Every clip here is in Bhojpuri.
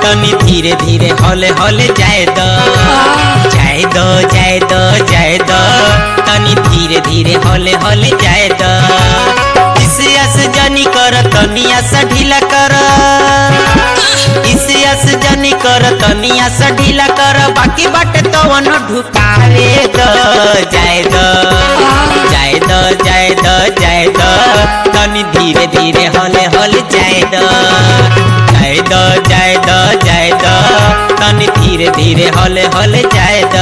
तनी धीरे धीरे हौले हौले जाए दो जाए दो जाए दो जाए दो तनी धीरे धीरे हौले हौले जाए दो इसे अस जानी कर तनिया सा ढीला कर इसे अस जानी कर तनिया सा ढीला कर बाकी बाटे तो वन ढुकावे दो जाए दो जाए दो जाए दो जाए दो तनी धीरे धीरे हौले हौले जाए दो जाए दो जाए दो जाए दो तनी धीरे धीरे हौले हौले जाए दो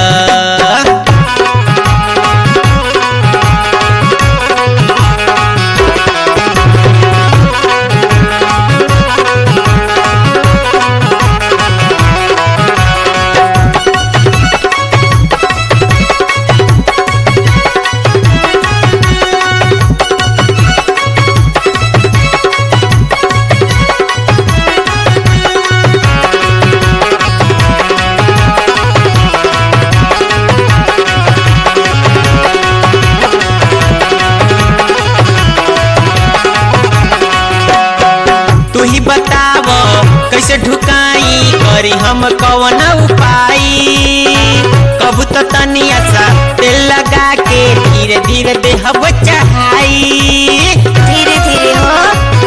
कैसे ढुकाई करी हम कौन उपाय कबू तो तनिया सा तेल लगा के धीरे धीरे देहब चढ़ाई धीरे धीरे हो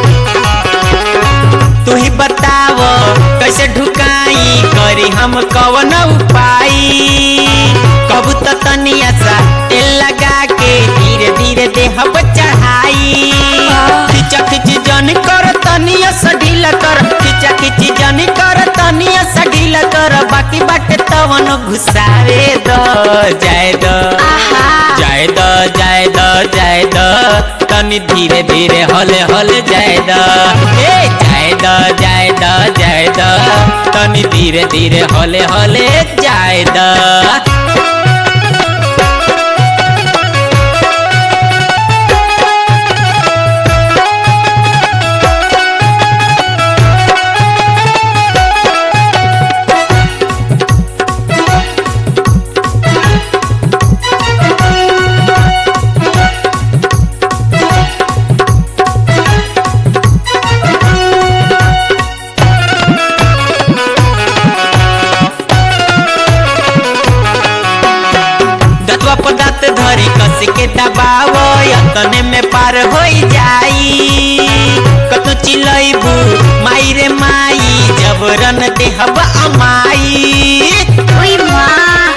तू ही बताव कैसे ढुकाई करी हम कौन उपाय कबू तो तनिया सा तेल लगा के धीरे धीरे देहब चढ़ाई खिचा खिची जन कर तनिया सा ढीला कर खिचा खिची जन कर तनिया सा ढीला कर बाकी बाटे तवन घुसावे दो जाए दो जाए दो जाए दो जाए दो तनी धीरे धीरे हौले हौले जाए दो ए जाए दो जाए दो जाए दो तनी धीरे धीरे हौले हौले जाए दो धरी कस के दबावो यतने में पार हो जाई कतु चिलैबू माई रे माई जबरन देहब अमाई ओई माँ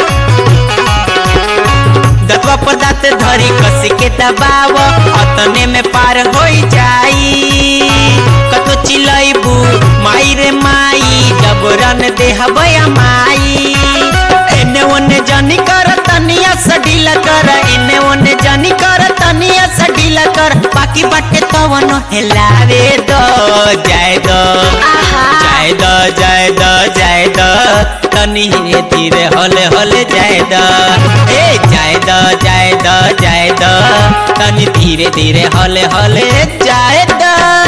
दतवा पदार्थ धरी कस के दबावो यतने में पार हो जाई कतु चिलैबू माई रे माई जबरन देहब अमाई एने ओने जानी कर तनिया सा ढीला कर इने ओने जानी कर तनिया सा ढीला कर बाकी बाटे तवन हिलावे दो जाए दो जाए दो जाए दो जाए दो तनी धीरे धीरे हौले हौले जाए दो ए जाए दो जाए दो जाए दो तनी धीरे धीरे हौले हौले जाए दो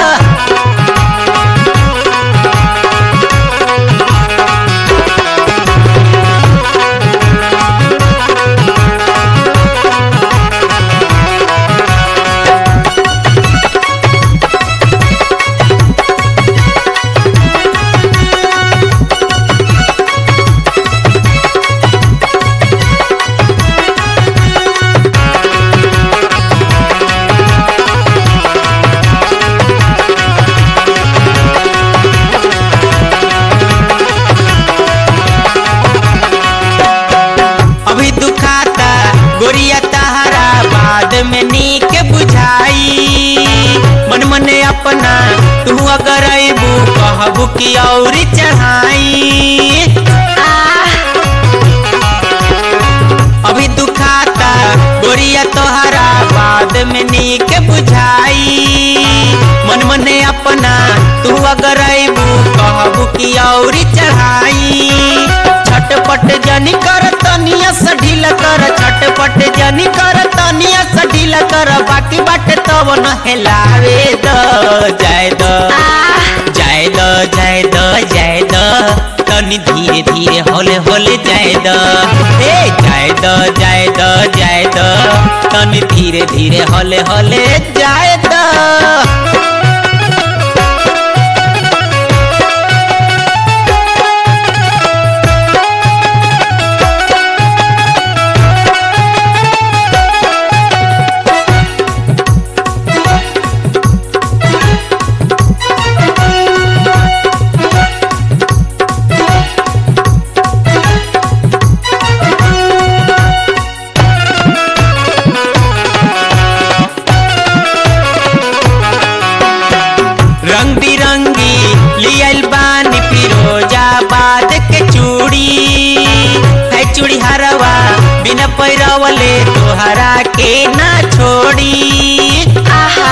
गोरिया तहरा बाद में नीक बुझाई मन मने अपना तू अगर अबू कहबू की और चढ़ाई अभी दुखाता गोरिया तोहरा बाद में नीक बुझाई मन मने अपना तू अगर अबू कहबू की और चढ़ाई छटपट जनी कर तनिया सा ढीला कर छटपट जनी कर तनिया सा ढीला कर बाकी बाटे तब न हिलावे दो जाए दो जाए दो जाए दो जाए दो तनी धीरे धीरे हौले हौले जाए दो ए जाए दो जाए दो जाए दो तनी धीरे धीरे हौले हौले जाए दो नवले तोहरा के ना छोड़ी। आहा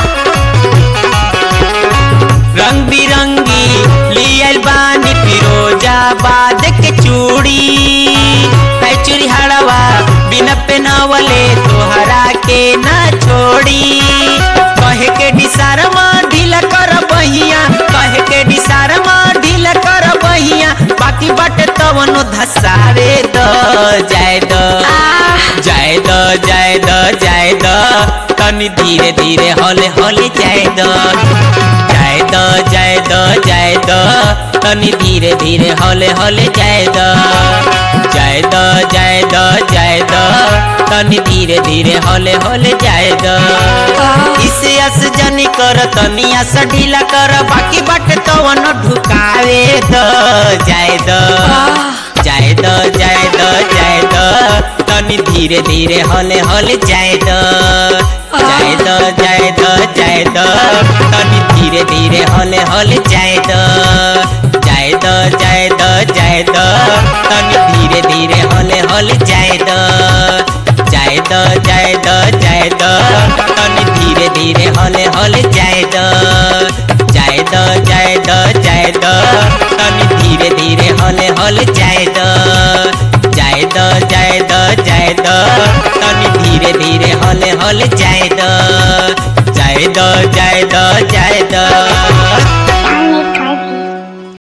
रंग बिरंगी लियल बानी फिरोजाबाद के चूड़ी। है चूड़ी हड़वा बिना पेनवले तोहरा के ना छोड़ी। कहे के डिसारमा ढीला कर बहिया, कहे के डिसारमा ढीला कर बहिया, बाकी बाटे तवनो धसारे द जाए द जाए द जाए द जाए द तनी धीरे धीरे हौले हौले जाए द जाए द जाए द जाए द तनी धीरे धीरे हौले हौले जाए द जाए द जाए द जाए द तनी धीरे धीरे हौले हौले जाए द। इसे अस जनी कर तनी अस ढीला कर, बाकी बाटे तवन ढुकावे द जाए द जाए द जाए द जाए द तनी धीरे धीरे हौले हौले जाए द जाए द जाए द जाए द तनी धीरे धीरे हौले हौले जाए द जाए द जाए द जाए द तनी धीरे धीरे हौले हौले जाए द जाए द जाए द जाए द तनी धीरे धीरे हौले हौले जाए द जाए द जाए द जाए द तनी धीरे धीरे हौले हौले जाए द जाए द जाए द जाए द तनी धीरे धीरे हौले हौले जाए द जाए द जाए द जाए द।